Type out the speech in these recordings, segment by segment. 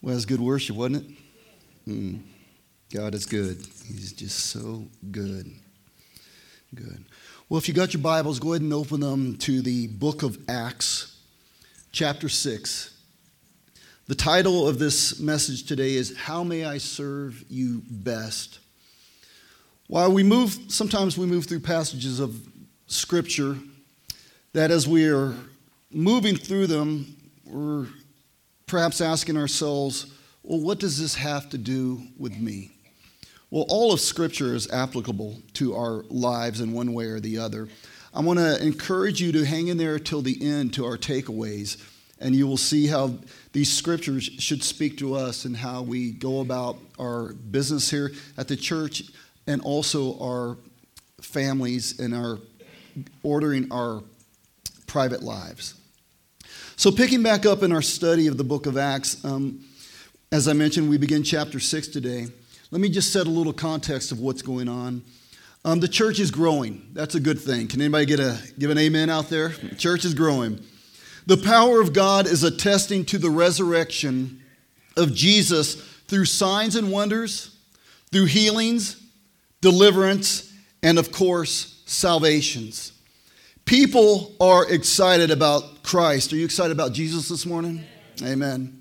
Well, it was good worship, wasn't it? God is good. He's just so good. Good. Well, if you got your Bibles, go ahead and open them to the book of Acts, chapter 6. The title of this message today is, How May I Serve You Best? While sometimes we move through passages of Scripture that as we are moving through them, we're perhaps asking ourselves, well, what does this have to do with me? Well, all of Scripture is applicable to our lives in one way or the other. I want to encourage you to hang in there till the end to our takeaways, and you will see how these Scriptures should speak to us and how we go about our business here at the church and also our families and our ordering our private lives. So picking back up in our study of the book of Acts, as I mentioned, we begin chapter 6 today. Let me just set a little context of what's going on. The church is growing. That's a good thing. Can anybody give an amen out there? The church is growing. The power of God is attesting to the resurrection of Jesus through signs and wonders, through healings, deliverance, and of course, salvations. People are excited about Christ. Are you excited about Jesus this morning? Amen.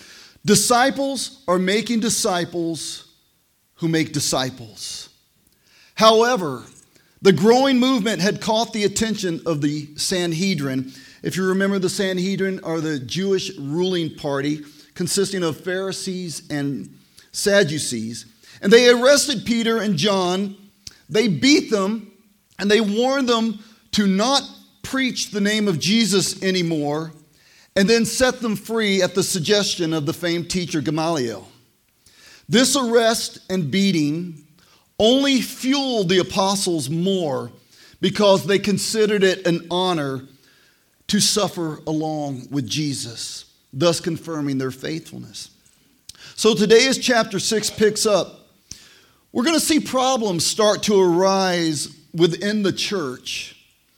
Disciples are making disciples who make disciples. However, the growing movement had caught the attention of the Sanhedrin. If you remember, the Sanhedrin are the Jewish ruling party consisting of Pharisees and Sadducees. And they arrested Peter and John. They beat them and they warned them to not preach the name of Jesus anymore, and then set them free at the suggestion of the famed teacher Gamaliel. This arrest and beating only fueled the apostles more because they considered it an honor to suffer along with Jesus, thus confirming their faithfulness. So today as chapter 6 picks up, we're going to see problems start to arise within the church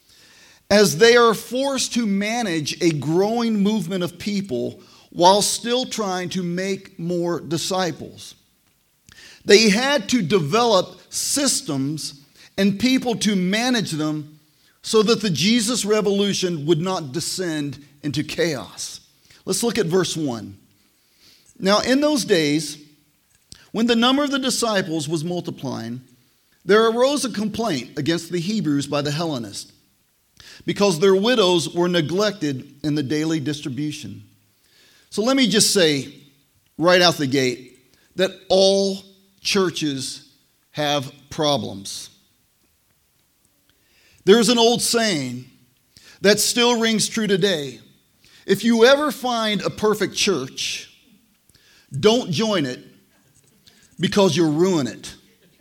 as they are forced to manage a growing movement of people while still trying to make more disciples. They had to develop systems and people to manage them so that the Jesus revolution would not descend into chaos. Let's look at verse 1. Now, in those days, when the number of the disciples was multiplying, there arose a complaint against the Hebrews by the Hellenists, because their widows were neglected in the daily distribution. So let me just say right out the gate that all churches have problems. There's an old saying that still rings true today. If you ever find a perfect church, don't join it because you'll ruin it.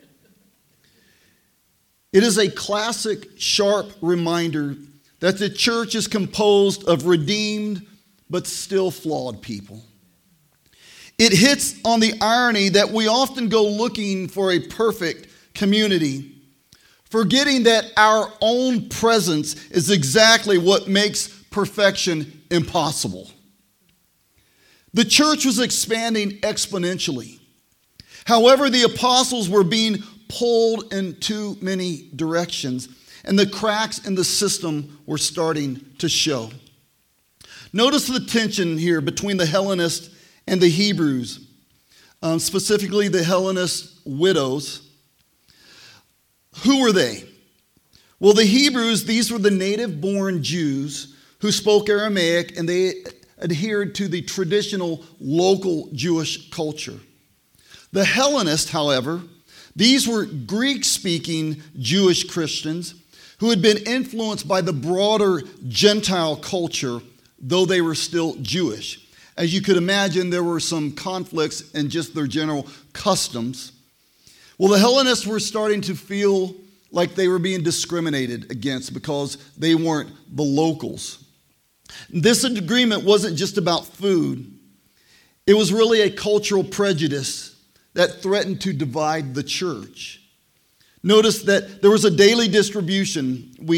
It is a classic, sharp reminder that the church is composed of redeemed but still flawed people. It hits on the irony that we often go looking for a perfect community, forgetting that our own presence is exactly what makes perfection impossible. The church was expanding exponentially. However, the apostles were being pulled in too many directions, and the cracks in the system were starting to show. Notice the tension here between the Hellenists and the Hebrews, specifically the Hellenist widows. Who were they? Well, the Hebrews, these were the native-born Jews who spoke Aramaic, and they adhered to the traditional local Jewish culture. The Hellenists, however, these were Greek-speaking Jewish Christians who had been influenced by the broader Gentile culture, though they were still Jewish. As you could imagine, there were some conflicts in just their general customs. Well, the Hellenists were starting to feel like they were being discriminated against because they weren't the locals. This agreement wasn't just about food. It was really a cultural prejudice that threatened to divide the church. Notice that there was a daily distribution. We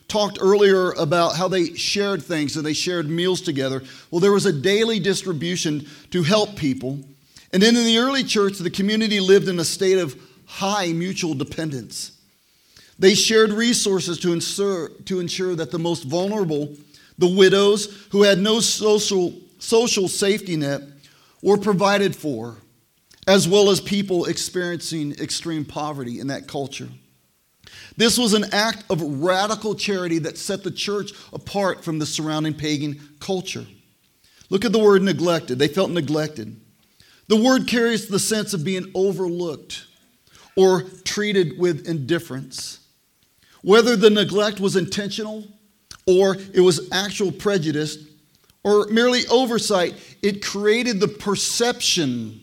talked earlier about how they shared things and they shared meals together. Well, there was a daily distribution to help people. And then in the early church, the community lived in a state of high mutual dependence. They shared resources to ensure that the most vulnerable, the widows who had no social safety net, were provided for, as well as people experiencing extreme poverty in that culture. This was an act of radical charity that set the church apart from the surrounding pagan culture. Look at the word neglected. They felt neglected. The word carries the sense of being overlooked or treated with indifference. Whether the neglect was intentional or it was actual prejudice or merely oversight, it created the perception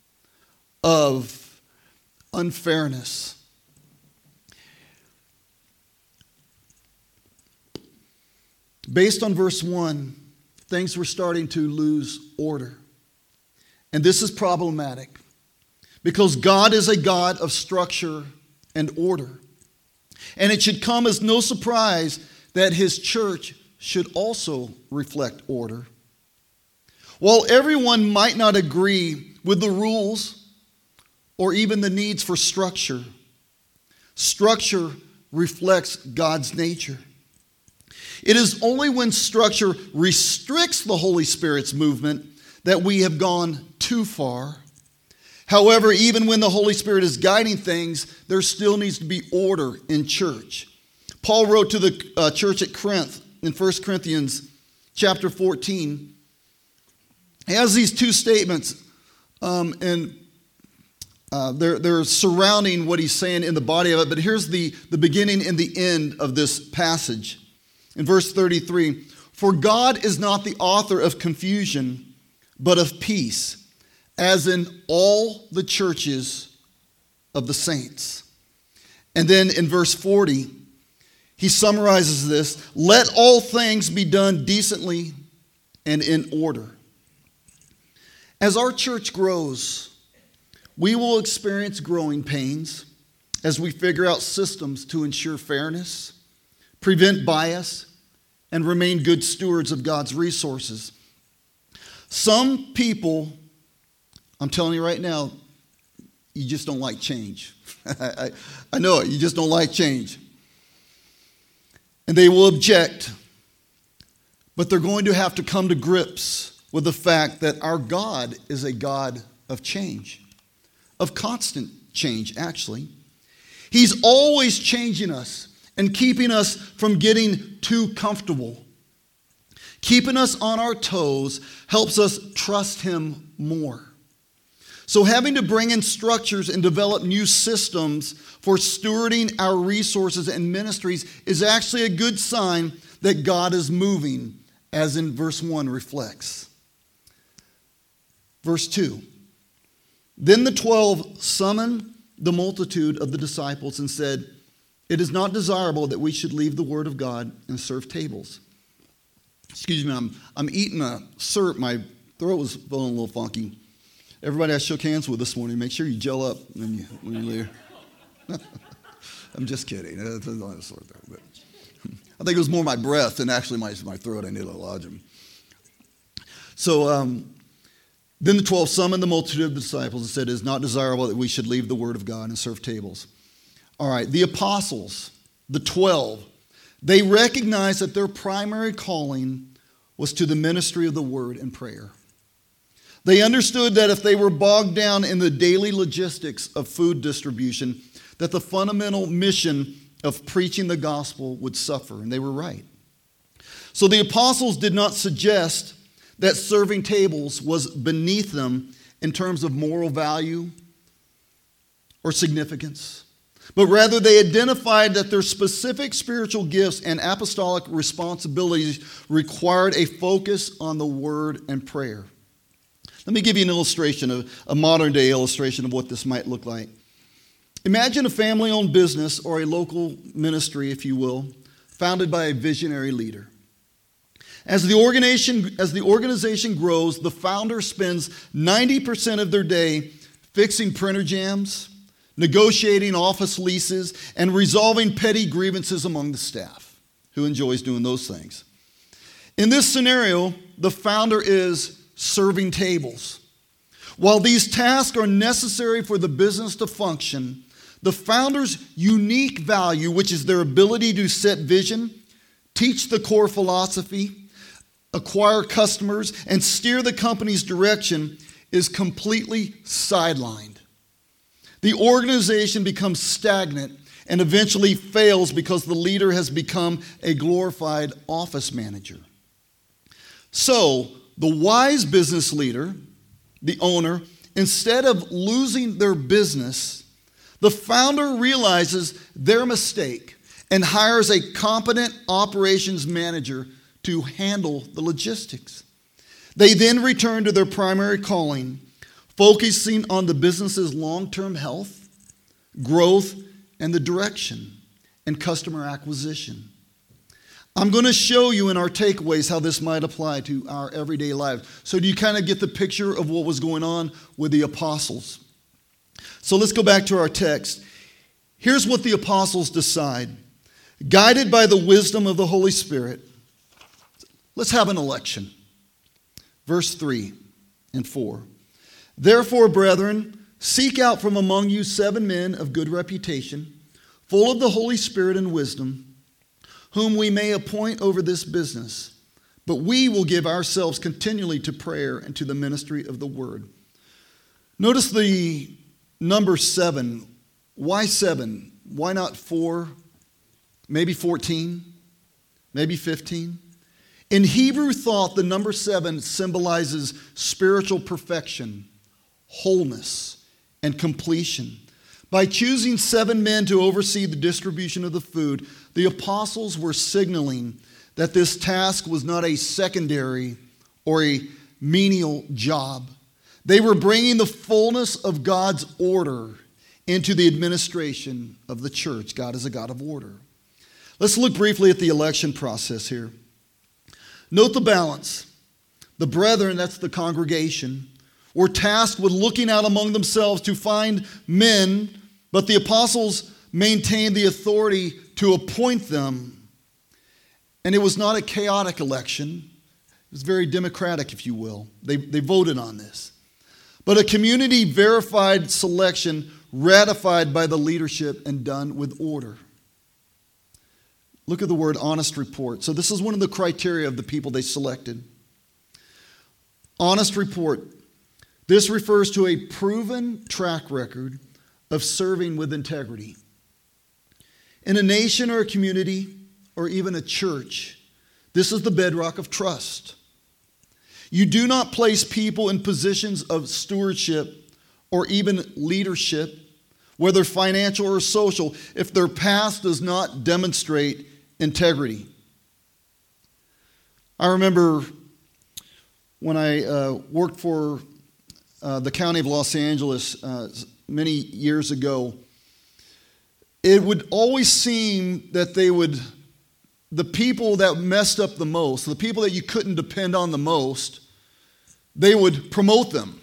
of unfairness. Based on verse 1, things were starting to lose order. And this is problematic because God is a God of structure and order. And it should come as no surprise that his church should also reflect order. While everyone might not agree with the rules or even the needs for structure, structure reflects God's nature. It is only when structure restricts the Holy Spirit's movement that we have gone too far. However, even when the Holy Spirit is guiding things, there still needs to be order in church. Paul wrote to the church at Corinth in 1 Corinthians chapter 14. He has these two statements, and they're surrounding what he's saying in the body of it. But here's the beginning and the end of this passage. In verse 33, for God is not the author of confusion, but of peace, as in all the churches of the saints. And then in verse 40, he summarizes this, let all things be done decently and in order. As our church grows, we will experience growing pains as we figure out systems to ensure fairness, prevent bias, and remain good stewards of God's resources. Some people, I'm telling you right now, you just don't like change. I know it, you just don't like change. And they will object, but they're going to have to come to grips with the fact that our God is a God of change, of constant change, actually. He's always changing us and keeping us from getting too comfortable. Keeping us on our toes helps us trust him more. So having to bring in structures and develop new systems for stewarding our resources and ministries is actually a good sign that God is moving, as in verse 1 reflects. Verse 2, then the 12 summoned the multitude of the disciples and said, it is not desirable that we should leave the word of God and serve tables. Excuse me, I'm eating a syrup. My throat was feeling a little funky. Everybody I shook hands with this morning, make sure you gel up when you leave. I'm just kidding. It's not a sore throat, but I think it was more my breath than actually my throat. I need to lodge them. So then the 12 summoned the multitude of the disciples and said, it is not desirable that we should leave the word of God and serve tables. All right, the apostles, the 12, they recognized that their primary calling was to the ministry of the word and prayer. They understood that if they were bogged down in the daily logistics of food distribution, that the fundamental mission of preaching the gospel would suffer, and they were right. So the apostles did not suggest that serving tables was beneath them in terms of moral value or significance, but rather they identified that their specific spiritual gifts and apostolic responsibilities required a focus on the word and prayer. Let me give you an illustration, a modern day illustration of what this might look like. Imagine a family-owned business or a local ministry, if you will, founded by a visionary leader. As the organization grows, the founder spends 90% of their day fixing printer jams, negotiating office leases, and resolving petty grievances among the staff. who enjoys doing those things. In this scenario, the founder is serving tables. While these tasks are necessary for the business to function, the founder's unique value, which is their ability to set vision, teach the core philosophy, acquire customers, and steer the company's direction, is completely sidelined. The organization becomes stagnant and eventually fails because the leader has become a glorified office manager. So, the wise business leader, the owner, instead of losing their business, the founder realizes their mistake and hires a competent operations manager to handle the logistics. They then return to their primary calling, focusing on the business's long-term health, growth, and the direction and customer acquisition. I'm going to show you in our takeaways how this might apply to our everyday lives. So do you kind of get the picture of what was going on with the apostles? So let's go back to our text. Here's what the apostles decide. Guided by the wisdom of the Holy Spirit, let's have an election. Verse 3 and 4. Therefore, brethren, seek out from among you 7 men of good reputation, full of the Holy Spirit and wisdom, whom we may appoint over this business. But we will give ourselves continually to prayer and to the ministry of the word. Notice the number 7. Why 7? Why not 4? Maybe 14? Maybe 15? In Hebrew thought, the number 7 symbolizes spiritual perfection, wholeness, and completion. By choosing 7 men to oversee the distribution of the food, the apostles were signaling that this task was not a secondary or a menial job. They were bringing the fullness of God's order into the administration of the church. God is a God of order. Let's look briefly at the election process here. Note the balance. The brethren, that's the congregation, were tasked with looking out among themselves to find men, but the apostles maintained the authority to appoint them. And it was not a chaotic election. It was very democratic, if you will. They voted on this. But a community-verified selection ratified by the leadership and done with order. Look at the word honest report. So this is one of the criteria of the people they selected. Honest report. This refers to a proven track record of serving with integrity. In a nation or a community or even a church, this is the bedrock of trust. You do not place people in positions of stewardship or even leadership, whether financial or social, if their past does not demonstrate integrity. I remember when I worked for the county of Los Angeles many years ago, it would always seem that the people that messed up the most, the people that you couldn't depend on the most, they would promote them.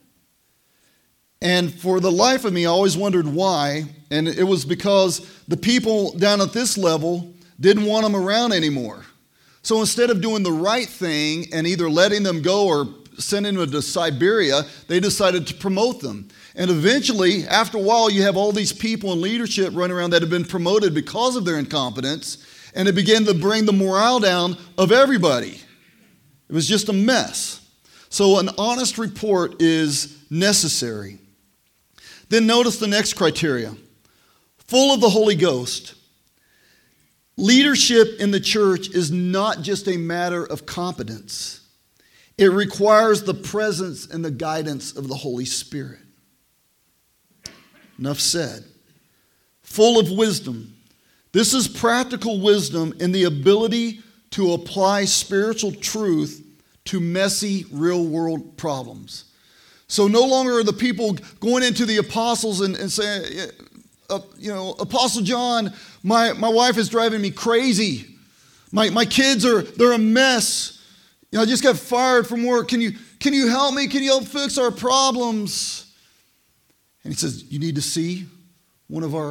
And for the life of me, I always wondered why, and it was because the people down at this level didn't want them around anymore. So instead of doing the right thing and either letting them go or sending them to Siberia, they decided to promote them. And eventually, after a while, you have all these people in leadership running around that have been promoted because of their incompetence, and it began to bring the morale down of everybody. It was just a mess. So an honest report is necessary. Then notice the next criteria. Full of the Holy Ghost. Leadership in the church is not just a matter of competence. It requires the presence and the guidance of the Holy Spirit. Enough said. Full of wisdom. This is practical wisdom in the ability to apply spiritual truth to messy real-world problems. So no longer are the people going into the apostles and saying, Apostle John, my wife is driving me crazy. My kids they're a mess. I just got fired from work. Can you help me? Can you help fix our problems? And he says, you need to see one of our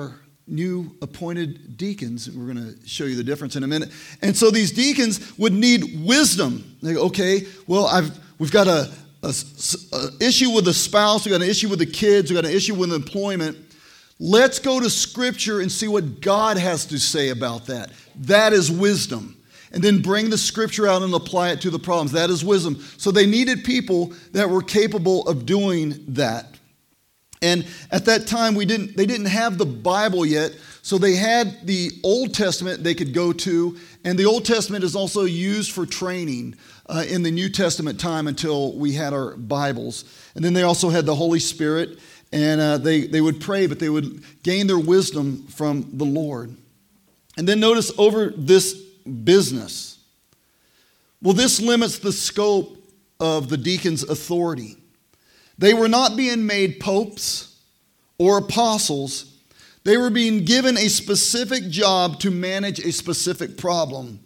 new appointed deacons. We're going to show you the difference in a minute. And so these deacons would need wisdom. They go, okay, well, we've got a issue with the spouse, we've got an issue with the kids, we've got an issue with employment. Let's go to Scripture and see what God has to say about that. That is wisdom. And then bring the Scripture out and apply it to the problems. That is wisdom. So they needed people that were capable of doing that. And at that time, they didn't have the Bible yet, so they had the Old Testament they could go to, and the Old Testament is also used for training in the New Testament time until we had our Bibles. And then they also had the Holy Spirit, and they would pray, but they would gain their wisdom from the Lord. And then notice over this business. Well, this limits the scope of the deacon's authority. They were not being made popes or apostles. They were being given a specific job to manage a specific problem.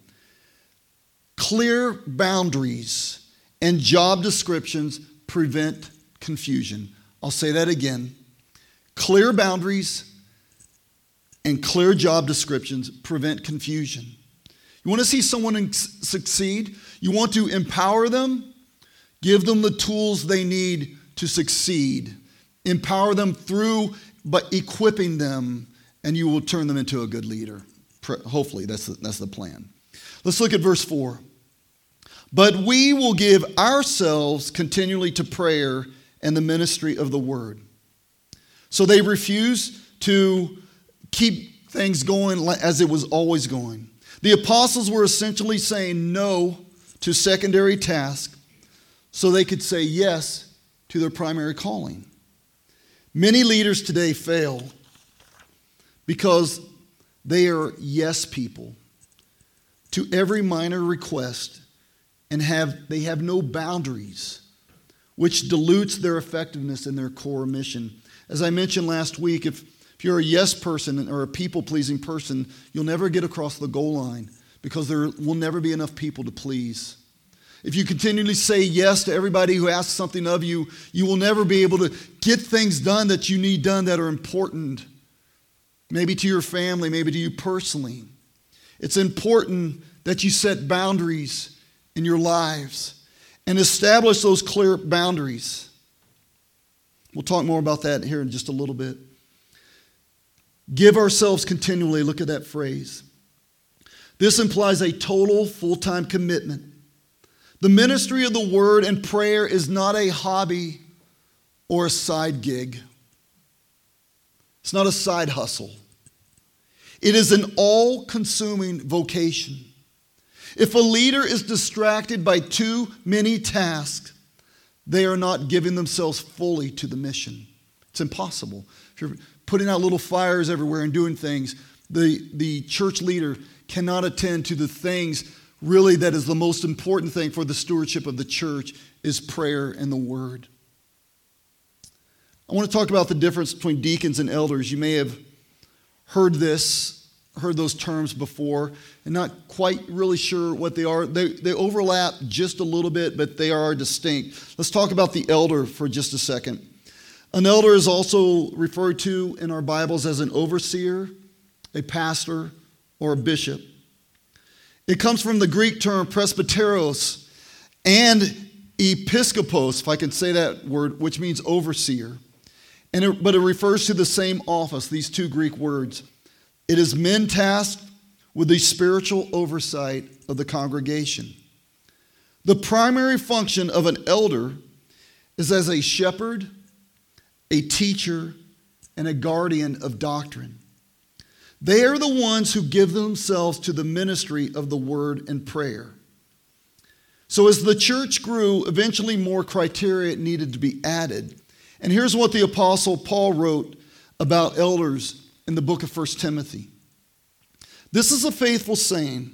Clear boundaries and job descriptions prevent confusion. I'll say that again. Clear boundaries and clear job descriptions prevent confusion. You want to see someone succeed? You want to empower them? Give them the tools they need to succeed. Empower them by equipping them, and you will turn them into a good leader. Hopefully, that's the plan. Let's look at verse 4. But we will give ourselves continually to prayer and the ministry of the word. So they refuse to keep things going as it was always going. The apostles were essentially saying no to secondary tasks so they could say yes to their primary calling. Many leaders today fail because they are yes people to every minor request, and they have no boundaries, which dilutes their effectiveness in their core mission. As I mentioned last week, if you're a yes person or a people-pleasing person, you'll never get across the goal line because there will never be enough people to please. If you continually say yes to everybody who asks something of you, you will never be able to get things done that you need done that are important. Maybe to your family, maybe to you personally. It's important that you set boundaries in your lives and establish those clear boundaries. We'll talk more about that here in just a little bit. Give ourselves continually. Look at that phrase. This implies a total full-time commitment. The ministry of the word and prayer is not a hobby or a side gig. It's not a side hustle. It is an all-consuming vocation. If a leader is distracted by too many tasks, they are not giving themselves fully to the mission. It's impossible. If you're putting out little fires everywhere and doing things, the church leader cannot attend to the things really that is the most important thing for the stewardship of the church is prayer and the word. I want to talk about the difference between deacons and elders. You may have heard those terms before and not quite really sure what they are. They overlap just a little bit, but they are distinct. Let's talk about the elder for just a second. An elder is also referred to in our Bibles as an overseer, a pastor, or a bishop. It comes from the Greek term presbyteros and episkopos, if I can say that word, which means overseer. But it refers to the same office, these two Greek words. It is men tasked with the spiritual oversight of the congregation. The primary function of an elder is as a shepherd, a teacher, and a guardian of doctrine. They are the ones who give themselves to the ministry of the word and prayer. So as the church grew, eventually more criteria needed to be added. And here's what the Apostle Paul wrote about elders in the book of 1 Timothy. This is a faithful saying.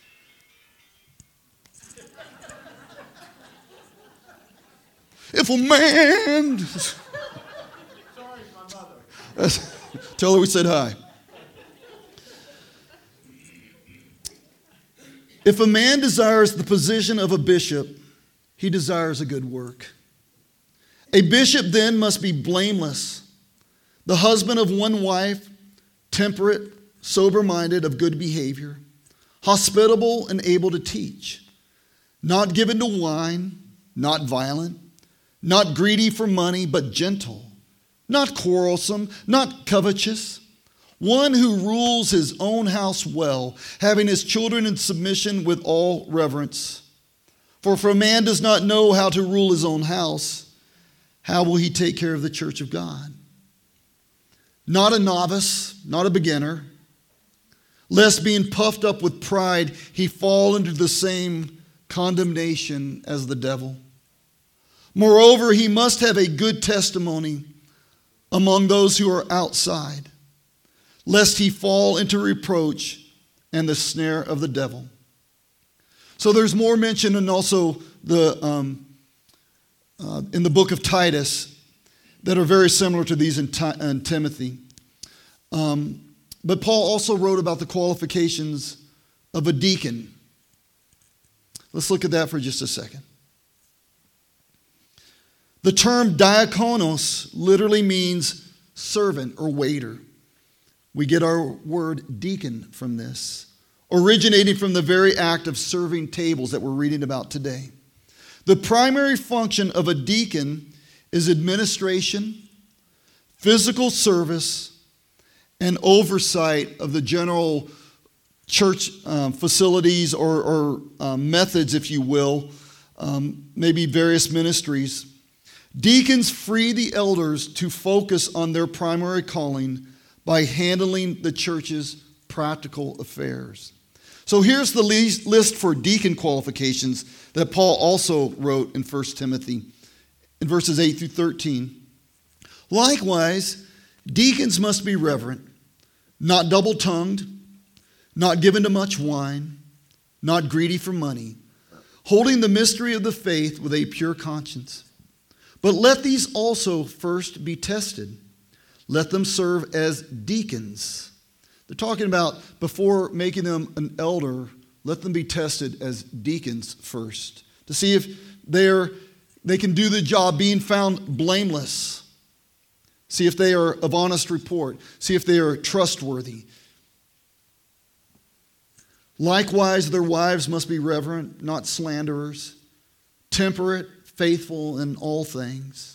If a man... Sorry, my mother. Tell her we said hi. If a man desires the position of a bishop, he desires a good work. A bishop then must be blameless, the husband of one wife, temperate, sober-minded, of good behavior, hospitable and able to teach, not given to wine, not violent, not greedy for money, but gentle, not quarrelsome, not covetous, one who rules his own house well, having his children in submission with all reverence. For if a man does not know how to rule his own house, how will he take care of the church of God? Not a novice, not a beginner, lest being puffed up with pride, he fall into the same condemnation as the devil. Moreover, he must have a good testimony among those who are outside, lest he fall into reproach and the snare of the devil. So there's more mention, and also in the book of Titus, that are very similar to these in Timothy. But Paul also wrote about the qualifications of a deacon. Let's look at that for just a second. The term diakonos literally means servant or waiter. We get our word deacon from this, originating from the very act of serving tables that we're reading about today. The primary function of a deacon is administration, physical service, and oversight of the general church facilities or methods, if you will, maybe various ministries. Deacons free the elders to focus on their primary calling by handling the church's practical affairs. So here's the list for deacon qualifications that Paul also wrote in 1 Timothy in verses 8 through 13. Likewise, deacons must be reverent, not double-tongued, not given to much wine, not greedy for money, holding the mystery of the faith with a pure conscience. But let these also first be tested. Let them serve as deacons. They're talking about before making them an elder, let them be tested as deacons first to see if they can do the job being found blameless. See if they are of honest report. See if they are trustworthy. Likewise, their wives must be reverent, not slanderers, temperate, faithful in all things.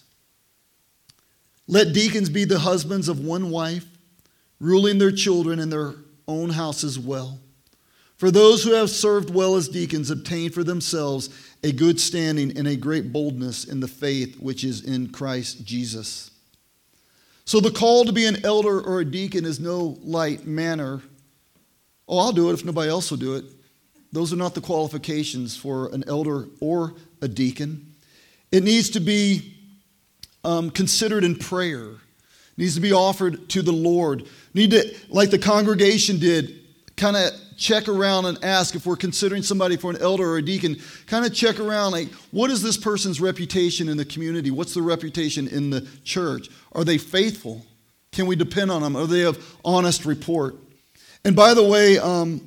Let deacons be the husbands of one wife, ruling their children and their own houses well. For those who have served well as deacons obtain for themselves a good standing and a great boldness in the faith which is in Christ Jesus. So the call to be an elder or a deacon is no light matter. Oh, I'll do it if nobody else will do it. Those are not the qualifications for an elder or a deacon. It needs to be considered in prayer. It needs to be offered to the Lord. Need to, like the congregation did, kind of check around and ask if we're considering somebody for an elder or a deacon. Kind of check around, like, what is this person's reputation in the community? What's their reputation in the church? Are they faithful? Can we depend on them? Are they of honest report? And by the way,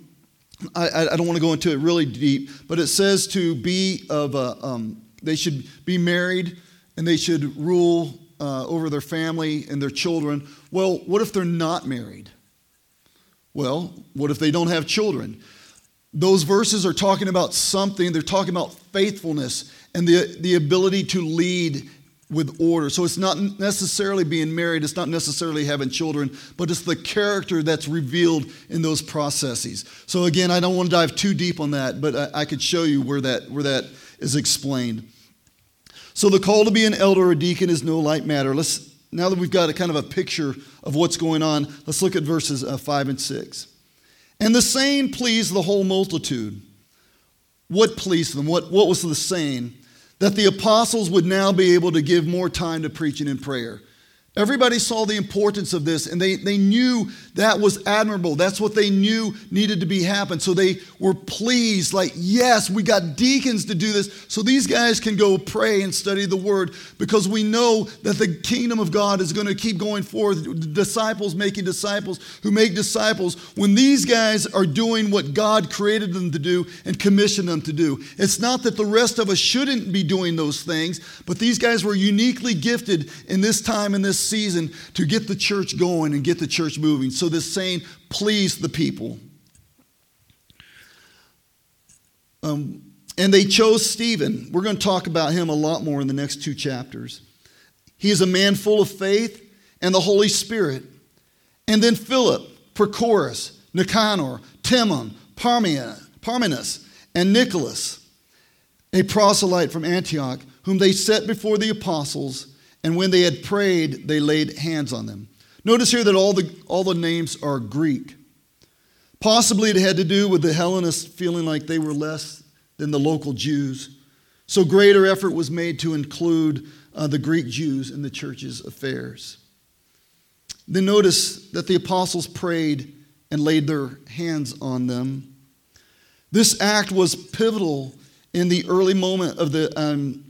I don't want to go into it really deep, but it says to be of they should be married and they should rule over their family and their children. Well, what if they're not married? Well, what if they don't have children? Those verses are talking about something. They're talking about faithfulness and the ability to lead with order. So it's not necessarily being married. It's not necessarily having children, but it's the character that's revealed in those processes. So again, I don't want to dive too deep on that, but I could show you where that is explained. So the call to be an elder or a deacon is no light matter. Now that we've got a kind of a picture of what's going on, let's look at verses 5 and 6. And the saying pleased the whole multitude. What pleased them? What was the saying? That the apostles would now be able to give more time to preaching and prayer. Everybody saw the importance of this, and they knew that was admirable. That's what they knew needed to be happen. So they were pleased, like, yes, we got deacons to do this, so these guys can go pray and study the word, because we know that the kingdom of God is going to keep going forth. Disciples making disciples who make disciples. When these guys are doing what God created them to do and commissioned them to do, it's not that the rest of us shouldn't be doing those things, but these guys were uniquely gifted in this time, in this season to get the church going and get the church moving. So this saying pleased the people. And they chose Stephen. We're going to talk about him a lot more in the next 2 chapters. He is a man full of faith and the Holy Spirit. And then Philip, Prochorus, Nicanor, Timon, Parmenas, and Nicholas, a proselyte from Antioch, whom they set before the apostles, and when they had prayed, they laid hands on them. Notice here that all the names are Greek. Possibly it had to do with the Hellenists feeling like they were less than the local Jews. So greater effort was made to include the Greek Jews in the church's affairs. Then notice that the apostles prayed and laid their hands on them. This act was pivotal in the early moment of the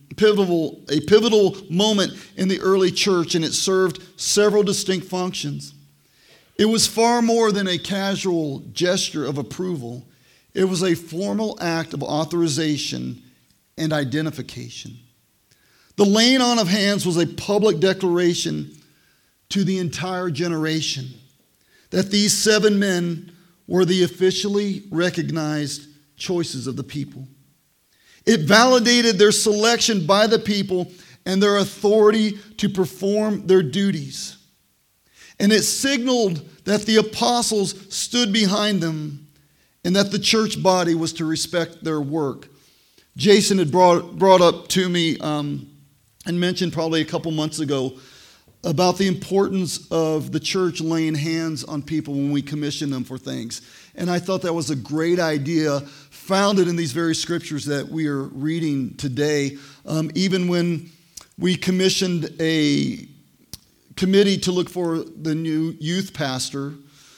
pivotal moment in the early church, and it served several distinct functions. It was far more than a casual gesture of approval. It was a formal act of authorization and identification. The laying on of hands was a public declaration to the entire generation that these 7 men were the officially recognized choices of the people. It validated their selection by the people and their authority to perform their duties. And it signaled that the apostles stood behind them and that the church body was to respect their work. Jason had brought up to me and mentioned probably a couple months ago about the importance of the church laying hands on people when we commission them for things. And I thought that was a great idea, founded in these very scriptures that we are reading today. Even when we commissioned a committee to look for the new youth pastor,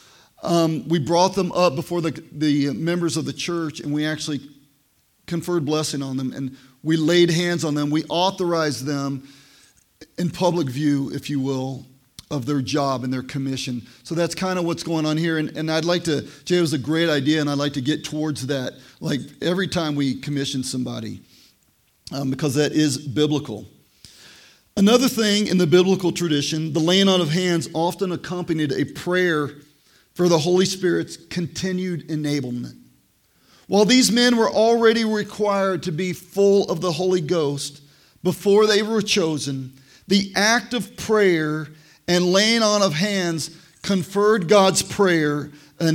we brought them up before the members of the church, and we actually conferred blessing on them, and we laid hands on them. We authorized them in public view, if you will, of their job and their commission. So that's kind of what's going on here. And I'd like to, Jay, it was a great idea, and I'd like to get towards that, like every time we commission somebody, because that is biblical. Another thing in the biblical tradition, the laying on of hands often accompanied a prayer for the Holy Spirit's continued enablement. While these men were already required to be full of the Holy Ghost before they were chosen, the act of prayer and laying on of hands conferred God's favor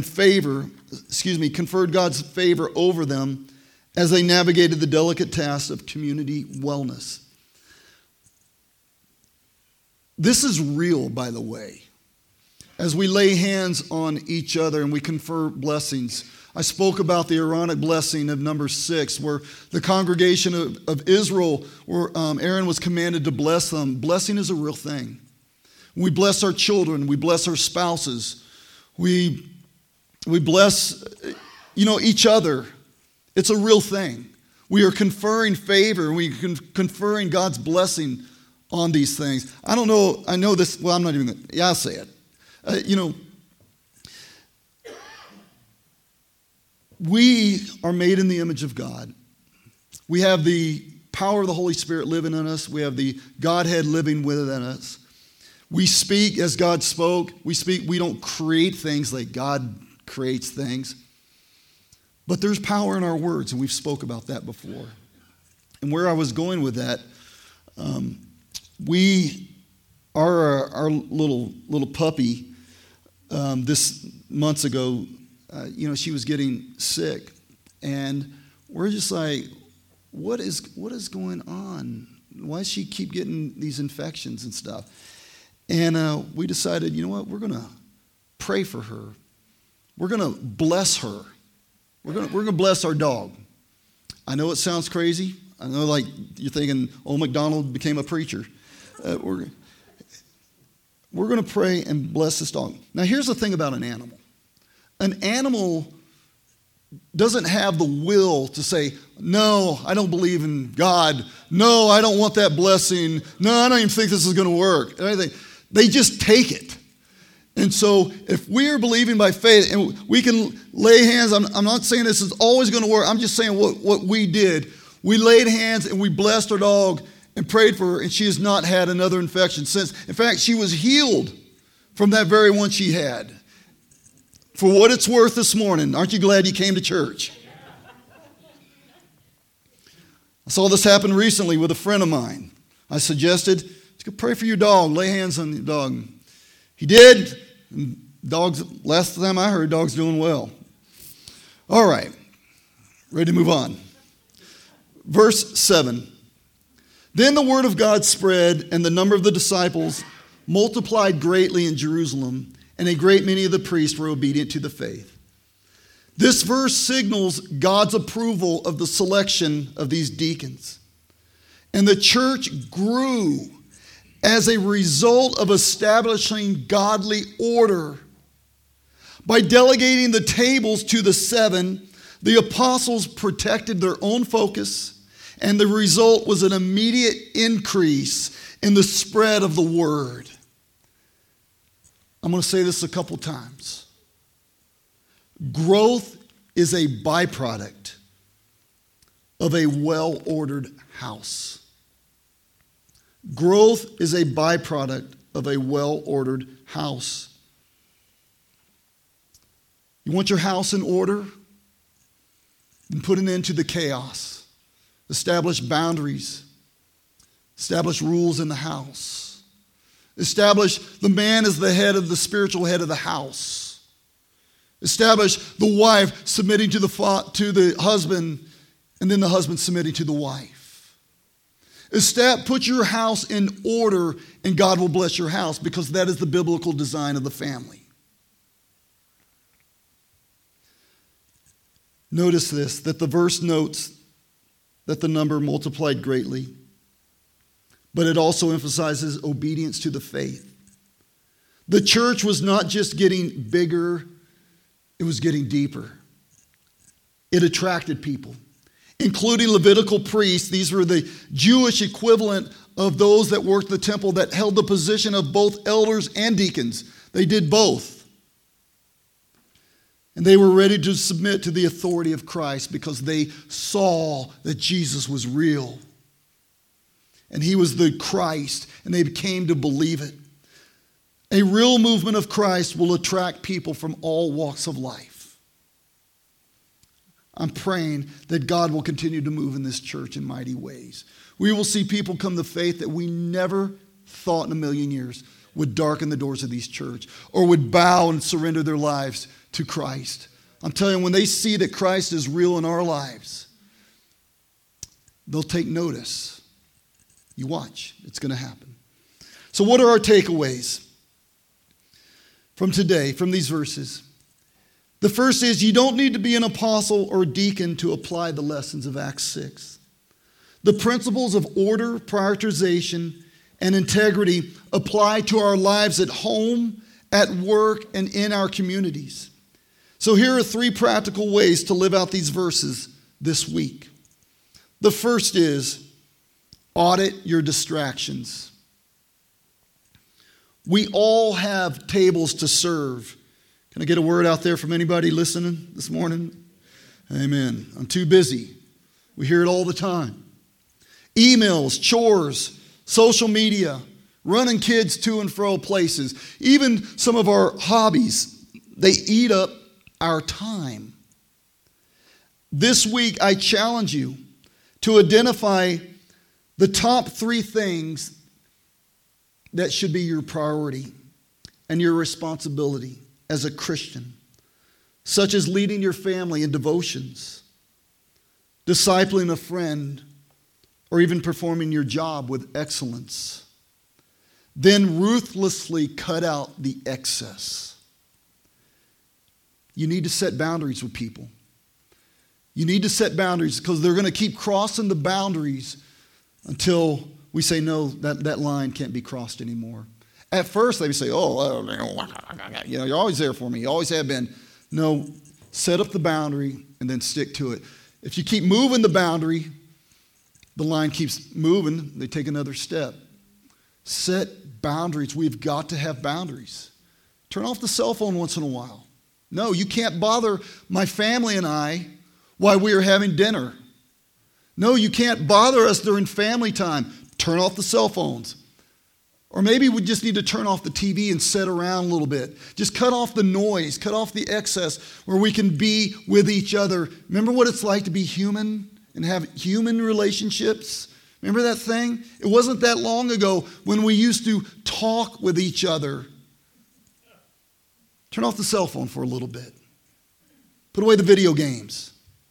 over them as they navigated the delicate task of community wellness. This is real, by the way. As we lay hands on each other and we confer blessings, I spoke about the Aaronic blessing of number 6, where the congregation of Israel, where Aaron was commanded to bless them. Blessing is a real thing. We bless our children. We bless our spouses. We bless, each other. It's a real thing. We are conferring favor. We are conferring God's blessing on these things. I don't know. I know this. Well, I'm not even going to. Yeah, I'll say it. We are made in the image of God. We have the power of the Holy Spirit living in us. We have the Godhead living within us. We speak as God spoke. We don't create things like God creates things. But there's power in our words, and we've spoke about that before. And where I was going with that, our little puppy, this months ago, she was getting sick, and we're just like, what is going on? Why does she keep getting these infections and stuff? And we decided, you know what? We're going to pray for her. We're going to bless her. We're going to bless our dog. I know it sounds crazy. I know, like, you're thinking, old MacDonald became a preacher. We're going to pray and bless this dog. Now, here's the thing about an animal. An animal doesn't have the will to say, no, I don't believe in God. No, I don't want that blessing. No, I don't even think this is going to work. They just take it. And so if we're believing by faith and we can lay hands, I'm not saying this is always going to work. I'm just saying what we did. We laid hands and we blessed our dog, and prayed for her, and she has not had another infection since. In fact, she was healed from that very one she had. For what it's worth this morning, aren't you glad you came to church? I saw this happen recently with a friend of mine. I suggested, pray for your dog, lay hands on your dog. He did, and last time I heard, dog's doing well. All right, ready to move on. Verse 7. Then the word of God spread, and the number of the disciples multiplied greatly in Jerusalem, and a great many of the priests were obedient to the faith. This verse signals God's approval of the selection of these deacons. And the church grew as a result of establishing godly order. By delegating the tables to the 7, the apostles protected their own focus, and the result was an immediate increase in the spread of the word. I'm going to say this a couple times. Growth is a byproduct of a well-ordered house. Growth is a byproduct of a well-ordered house. You want your house in order? Then put an end to the chaos. Establish boundaries. Establish rules in the house. Establish the man as the head of the spiritual head of the house. Establish the wife submitting to the husband, and then the husband submitting to the wife. Put your house in order, and God will bless your house, because that is the biblical design of the family. Notice this, that the verse notes that the number multiplied greatly, but it also emphasizes obedience to the faith. The church was not just getting bigger, it was getting deeper. It attracted people, including Levitical priests. These were the Jewish equivalent of those that worked the temple, that held the position of both elders and deacons. They did both. And they were ready to submit to the authority of Christ because they saw that Jesus was real. And he was the Christ, and they came to believe it. A real movement of Christ will attract people from all walks of life. I'm praying that God will continue to move in this church in mighty ways. We will see people come to faith that we never thought in a million years would darken the doors of these church or would bow and surrender their lives to Christ. I'm telling you, when they see that Christ is real in our lives, they'll take notice. You watch. It's going to happen. So what are our takeaways from today, from these verses? The first is, you don't need to be an apostle or deacon to apply the lessons of Acts 6. The principles of order, prioritization, and integrity apply to our lives at home, at work, and in our communities. So here are 3 practical ways to live out these verses this week. The first is, audit your distractions. We all have tables to serve. Can I get a word out there from anybody listening this morning? Amen. I'm too busy. We hear it all the time. Emails, chores, social media, running kids to and fro places, even some of our hobbies, they eat up our time. This week, I challenge you to identify the top 3 things that should be your priority and your responsibility as a Christian, such as leading your family in devotions, discipling a friend, or even performing your job with excellence. Then ruthlessly cut out the excess. You need to set boundaries with people. You need to set boundaries because they're going to keep crossing the boundaries until we say, no, that line can't be crossed anymore. At first, they would say, you're always there for me. You always have been. No, set up the boundary and then stick to it. If you keep moving the boundary, the line keeps moving. They take another step. Set boundaries. We've got to have boundaries. Turn off the cell phone once in a while. No, you can't bother my family and I while we are having dinner. No, you can't bother us during family time. turn off the cell phones. Or maybe we just need to turn off the TV and sit around a little bit. Just cut off the noise, cut off the excess where we can be with each other. Remember what it's like to be human and have human relationships? Remember that thing? It wasn't that long ago when we used to talk with each other. Turn off the cell phone for a little bit. Put away the video games.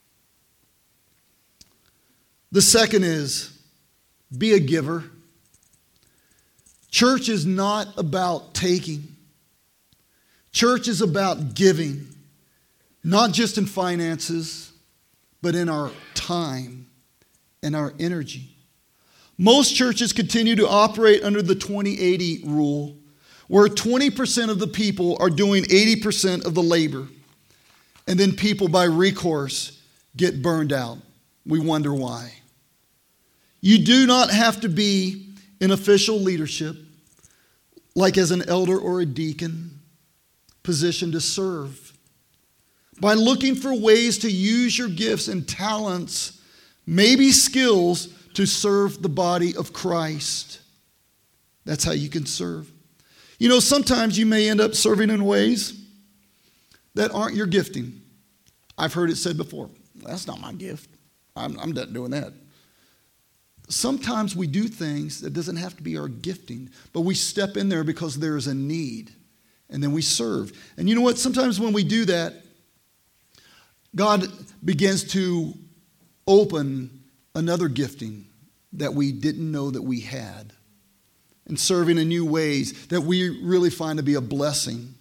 The second is, be a giver. Church is not about taking. Church is about giving, not just in finances, but in our time and our energy. Most churches continue to operate under the 20-80 rule, where 20% of the people are doing 80% of the labor, and then people by recourse get burned out. We wonder why. You do not have to be in official leadership, like as an elder or a deacon, positioned to serve. By looking for ways to use your gifts and talents, maybe skills, to serve the body of Christ. That's how you can serve. You know, sometimes you may end up serving in ways that aren't your gifting. I've heard it said before, that's not my gift. I'm not doing that. Sometimes we do things that doesn't have to be our gifting, but we step in there because there's a need, and then we serve. And you know what? Sometimes when we do that, God begins to open another gifting that we didn't know that we had, and serving in new ways that we really find to be a blessing.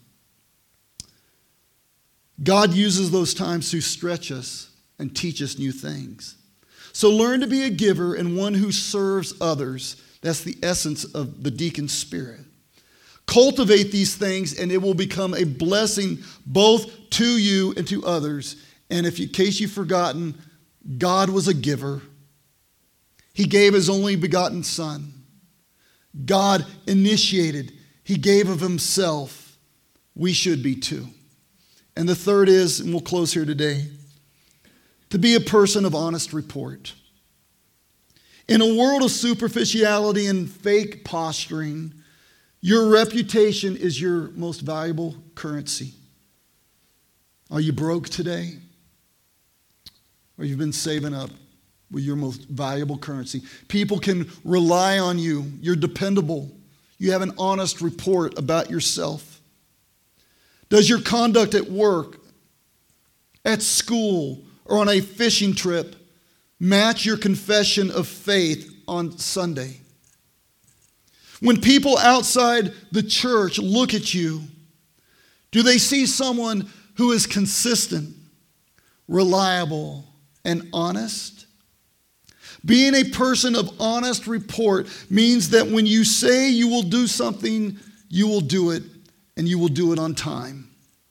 God uses those times to stretch us and teach us new things. So learn to be a giver and one who serves others. That's the essence of the deacon spirit. Cultivate these things and it will become a blessing both to you and to others. And in case you've forgotten, God was a giver. He gave his only begotten Son. God initiated. He gave of himself. We should be too. And the third is, and we'll close here today, to be a person of honest report. In a world of superficiality and fake posturing, your reputation is your most valuable currency. Are you broke today? Or you've been saving up with your most valuable currency? People can rely on you. You're dependable. You have an honest report about yourself. Does your conduct at work, at school, or on a fishing trip match your confession of faith on Sunday? When people outside the church look at you, do they see someone who is consistent, reliable, and honest? Being a person of honest report means that when you say you will do something, you will do it, and you will do it on time.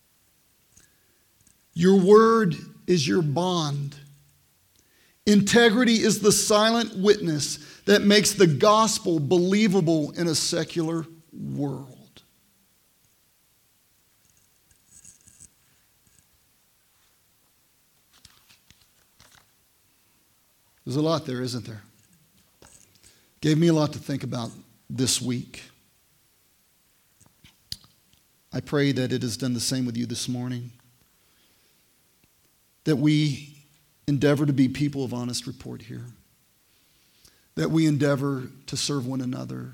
Your word is your bond. Integrity is the silent witness that makes the gospel believable in a secular world. There's a lot there, isn't there? Gave me a lot to think about this week. I pray that it has done the same with you this morning. That we endeavor to be people of honest report here. That we endeavor to serve one another.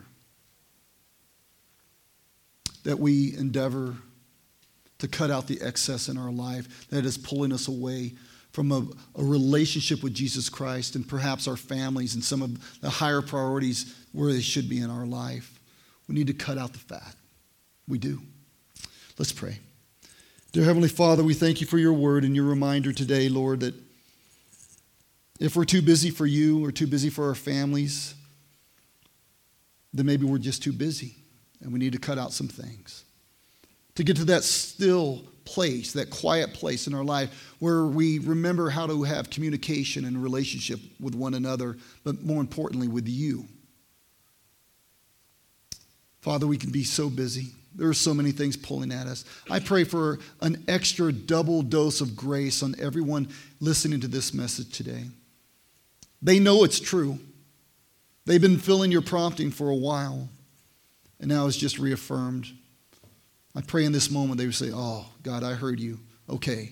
That we endeavor to cut out the excess in our life that is pulling us away from a relationship with Jesus Christ and perhaps our families and some of the higher priorities where they should be in our life. We need to cut out the fat. We do. Let's pray. Dear Heavenly Father, we thank you for your word and your reminder today, Lord, that if we're too busy for you or too busy for our families, then maybe we're just too busy and we need to cut out some things. To get to that still place, that quiet place in our life where we remember how to have communication and relationship with one another, but more importantly with you. Father, we can be so busy. There are so many things pulling at us. I pray for an extra double dose of grace on everyone listening to this message today. They know it's true. They've been feeling your prompting for a while, and now it's just reaffirmed. I pray in this moment they would say, oh, God, I heard you. Okay.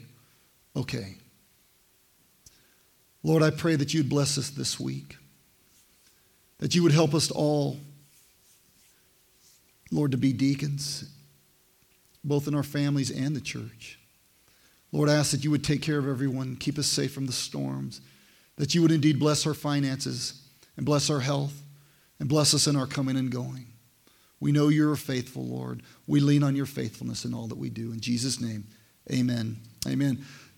Lord, I pray that you'd bless us this week, that you would help us all, Lord, to be deacons, both in our families and the church. Lord, I ask that you would take care of everyone, keep us safe from the storms, that you would indeed bless our finances and bless our health and bless us in our coming and going. We know you're faithful, Lord. We lean on your faithfulness in all that we do. In Jesus' name, amen. Amen.